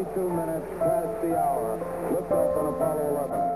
2 minutes past the hour. Liftoff on Apollo 11.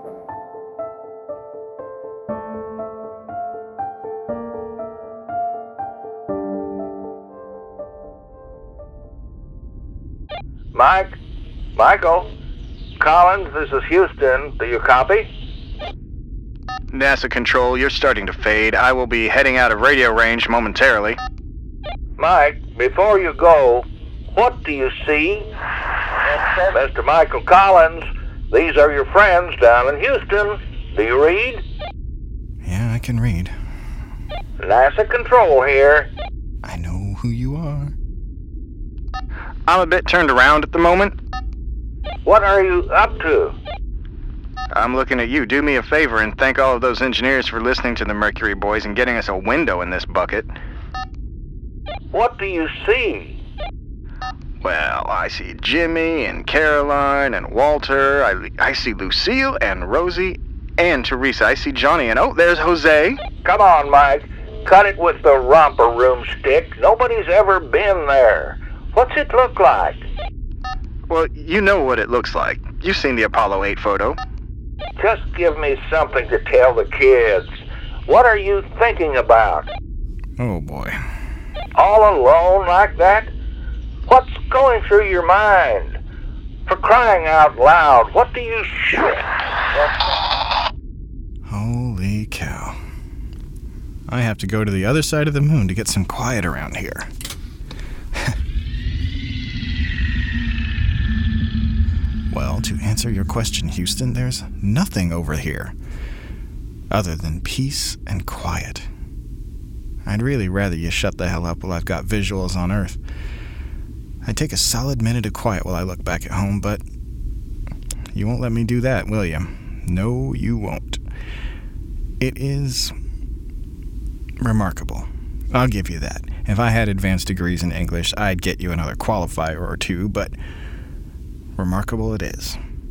Michael, Collins, this is Houston. Do you copy? NASA Control, you're starting to fade. I will be heading out of radio range momentarily. Mike, before you go, what do you see? Mr. Michael Collins, these are your friends down in Houston. Do you read? Yeah, I can read. NASA Control here. I know who you are. I'm a bit turned around at the moment. What are you up to? I'm looking at you. Do me a favor and thank all of those engineers for listening to the Mercury Boys and getting us a window in this bucket. What do you see? Well, I see Jimmy and Caroline and Walter. I see Lucille and Rosie and Teresa. I see Johnny and, oh, there's Jose. Come on, Mike. Cut it with the romper room stick. Nobody's ever been there. What's it look like? Well, you know what it looks like. You've seen the Apollo 8 photo. Just give me something to tell the kids. What are you thinking about? Oh, boy. All alone like that? What's going through your mind? For crying out loud, what do you Holy cow. I have to go to the other side of the moon to get some quiet around here. Well, to answer your question, Houston, there's nothing over here other than peace and quiet. I'd really rather you shut the hell up while I've got visuals on Earth. I'd take a solid minute of quiet while I look back at home, but you won't let me do that, will you? No, you won't. It is remarkable. I'll give you that. If I had advanced degrees in English, I'd get you another qualifier or two, but remarkable it is.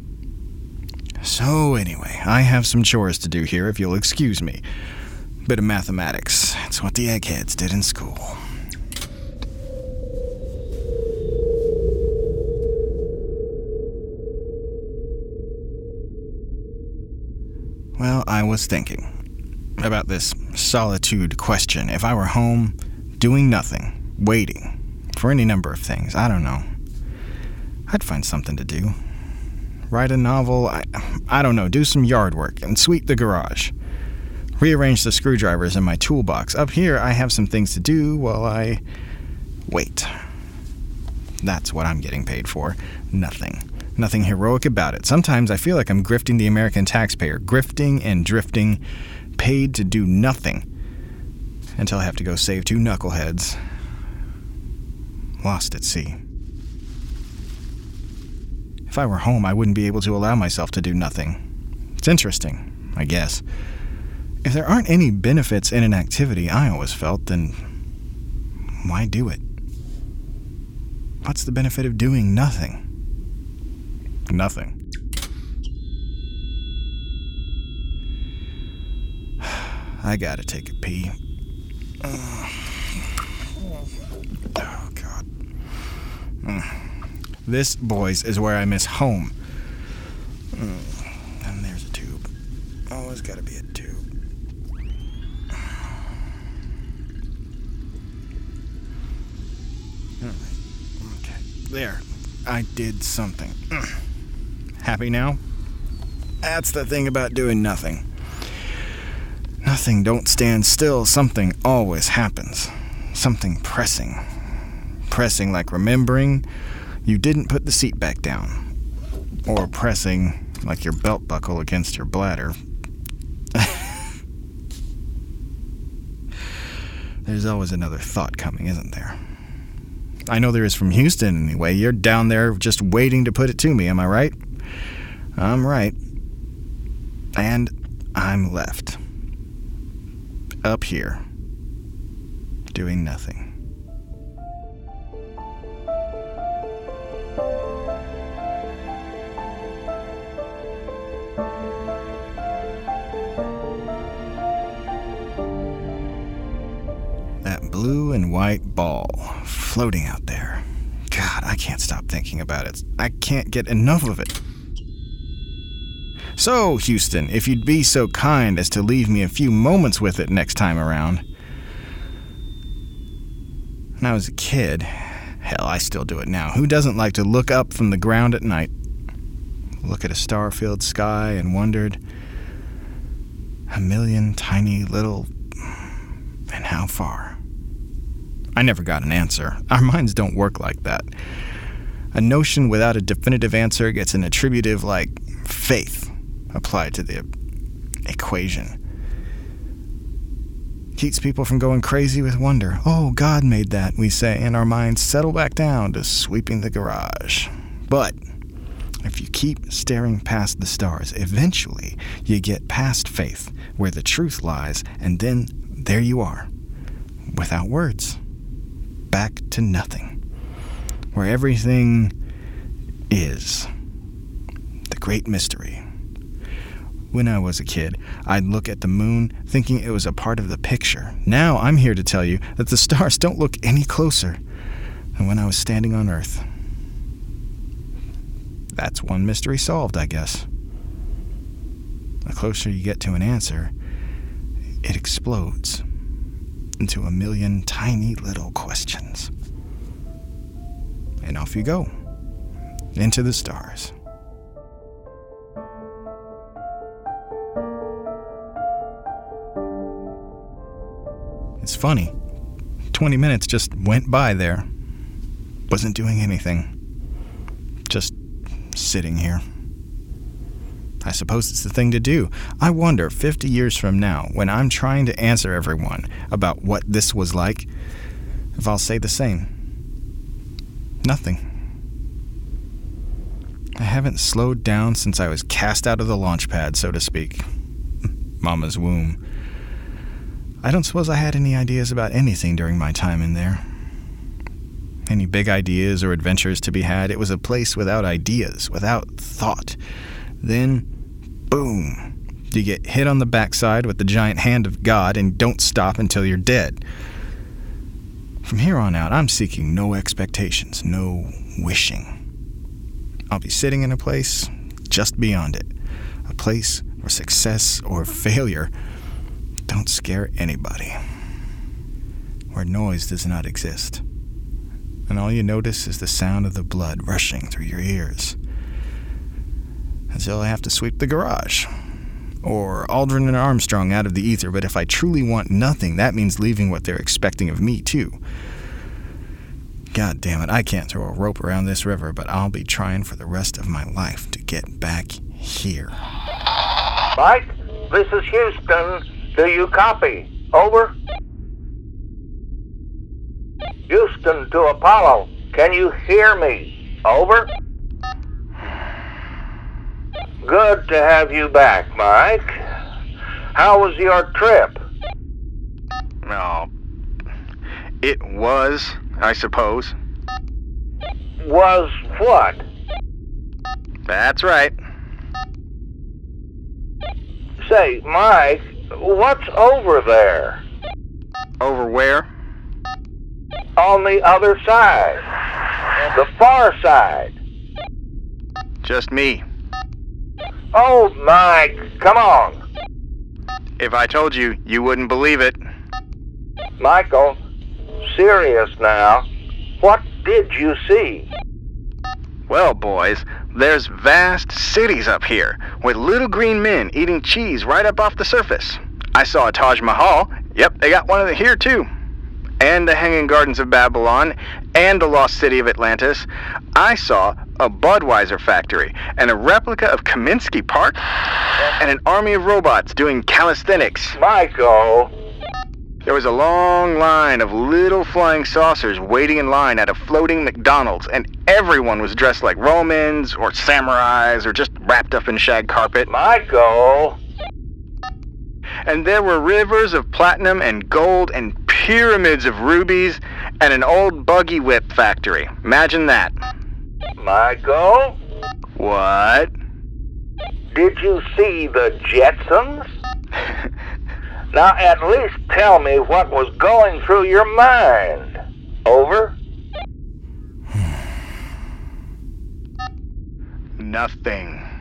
So anyway, I have some chores to do here, if you'll excuse me. Bit of mathematics. It's what the eggheads did in school. Well, I was thinking about this solitude question. If I were home, doing nothing, waiting for any number of things, I don't know, I'd find something to do. Write a novel, I don't know, do some yard work and sweep the garage. Rearrange the screwdrivers in my toolbox. Up here, I have some things to do while I wait. That's what I'm getting paid for. Nothing. Nothing heroic about it. Sometimes I feel like I'm grifting the American taxpayer. Grifting and drifting, paid to do nothing. Until I have to go save two knuckleheads. Lost at sea. If I were home, I wouldn't be able to allow myself to do nothing. It's interesting, I guess. If there aren't any benefits in an activity, I always felt, then why do it? What's the benefit of doing nothing? Nothing. I gotta take a pee. Oh, God. This, boys, is where I miss home. And there's a tube. Always gotta be a tube. Alright. Okay. There. I did something. Happy now? That's the thing about doing nothing. Nothing don't stand still. Something always happens. Something pressing. Pressing like remembering you didn't put the seat back down. Or pressing like your belt buckle against your bladder. There's always another thought coming, isn't there? I know there is from Houston anyway. You're down there just waiting to put it to me, am I right? I'm right. And I'm left. Up here. Doing nothing. That blue and white ball floating out there. God, I can't stop thinking about it. I can't get enough of it. So, Houston, if you'd be so kind as to leave me a few moments with it next time around. When I was a kid, hell, I still do it now. Who doesn't like to look up from the ground at night, look at a star-filled sky and wondered, a million tiny little... and how far? I never got an answer. Our minds don't work like that. A notion without a definitive answer gets an attributive like faith applied to the equation. Keeps people from going crazy with wonder. Oh, God made that, we say, and our minds settle back down to sweeping the garage. But if you keep staring past the stars, eventually you get past faith, where the truth lies, and then there you are, without words, back to nothing, where everything is. The great mystery. When I was a kid, I'd look at the moon thinking it was a part of the picture. Now I'm here to tell you that the stars don't look any closer than when I was standing on Earth. That's one mystery solved, I guess. The closer you get to an answer, it explodes into a million tiny little questions. And off you go, into the stars. It's funny. 20 minutes just went by there. Wasn't doing anything. Just sitting here. I suppose it's the thing to do. I wonder, 50 years from now, when I'm trying to answer everyone about what this was like, if I'll say the same. Nothing. I haven't slowed down since I was cast out of the launch pad, so to speak. Mama's womb. I don't suppose I had any ideas about anything during my time in there. Any big ideas or adventures to be had. It was a place without ideas, without thought. Then, boom, you get hit on the backside with the giant hand of God and don't stop until you're dead. From here on out, I'm seeking no expectations, no wishing. I'll be sitting in a place just beyond it. A place where success or failure don't scare anybody. Where noise does not exist. And all you notice is the sound of the blood rushing through your ears. Until I have to sweep the garage. Or Aldrin and Armstrong out of the ether, but if I truly want nothing, that means leaving what they're expecting of me, too. God damn it, I can't throw a rope around this river, but I'll be trying for the rest of my life to get back here. Mike, this is Houston. Do you copy? Over. Houston to Apollo. Can you hear me? Over. Good to have you back, Mike. How was your trip? Oh, it was, I suppose. Was what? That's right. Say, Mike, what's over there? Over where? On the other side. The far side. Just me. Oh, Mike, come on. If I told you, you wouldn't believe it. Michael, serious now. What did you see? Well, boys, there's vast cities up here, with little green men eating cheese right up off the surface. I saw a Taj Mahal. Yep, they got one of them here, too. And the Hanging Gardens of Babylon, and the Lost City of Atlantis. I saw a Budweiser factory, and a replica of Kaminsky Park, and an army of robots doing calisthenics. Michael! There was a long line of little flying saucers waiting in line at a floating McDonald's, and everyone was dressed like Romans, or samurais, or just wrapped up in shag carpet. Michael! And there were rivers of platinum and gold and pyramids of rubies and an old buggy whip factory. Imagine that. Michael? What? Did you see the Jetsons? Now at least tell me what was going through your mind. Over? nothing.